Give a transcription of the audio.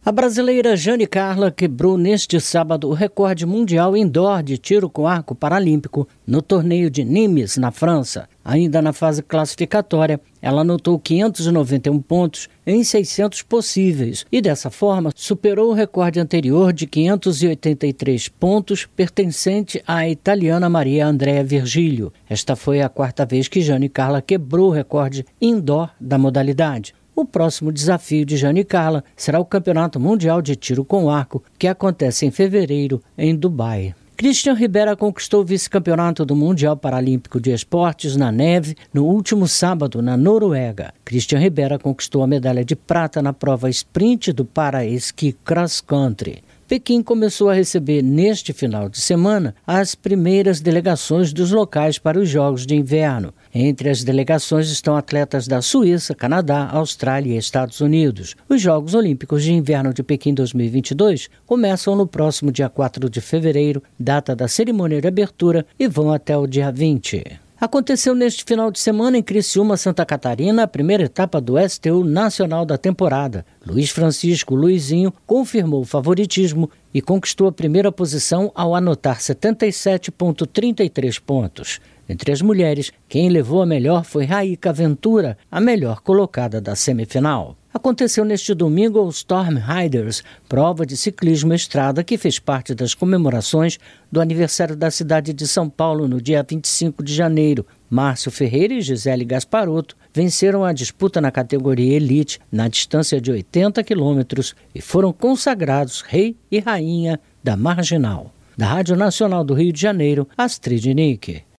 A brasileira Jane Carla quebrou neste sábado o recorde mundial indoor de tiro com arco paralímpico no torneio de Nimes, na França. Ainda na fase classificatória, ela anotou 591 pontos em 600 possíveis e, dessa forma, superou o recorde anterior de 583 pontos pertencente à italiana Maria Andrea Virgílio. Esta foi a quarta vez que Jane Carla quebrou o recorde indoor da modalidade. O próximo desafio de Jane Carla será o Campeonato Mundial de Tiro com Arco, que acontece em fevereiro em Dubai. Cristian Ribera conquistou o vice-campeonato do Mundial Paralímpico de Esportes na neve no último sábado na Noruega. Cristian Ribera conquistou a medalha de prata na prova sprint do para-esqui cross country. Pequim começou a receber neste final de semana as primeiras delegações dos locais para os Jogos de Inverno. Entre as delegações estão atletas da Suíça, Canadá, Austrália e Estados Unidos. Os Jogos Olímpicos de Inverno de Pequim 2022 começam no próximo dia 4 de fevereiro, data da cerimônia de abertura, e vão até o dia 20. Aconteceu neste final de semana em Criciúma, Santa Catarina, a primeira etapa do STU Nacional da temporada. Luiz Francisco Luizinho confirmou o favoritismo e conquistou a primeira posição ao anotar 77,33 pontos. Entre as mulheres, quem levou a melhor foi Raíca Ventura, a melhor colocada da semifinal. Aconteceu neste domingo o Storm Riders, prova de ciclismo estrada que fez parte das comemorações do aniversário da cidade de São Paulo no dia 25 de janeiro. Márcio Ferreira e Gisele Gasparotto venceram a disputa na categoria Elite na distância de 80 quilômetros e foram consagrados rei e rainha da Marginal. Da Rádio Nacional do Rio de Janeiro, Astrid Nick.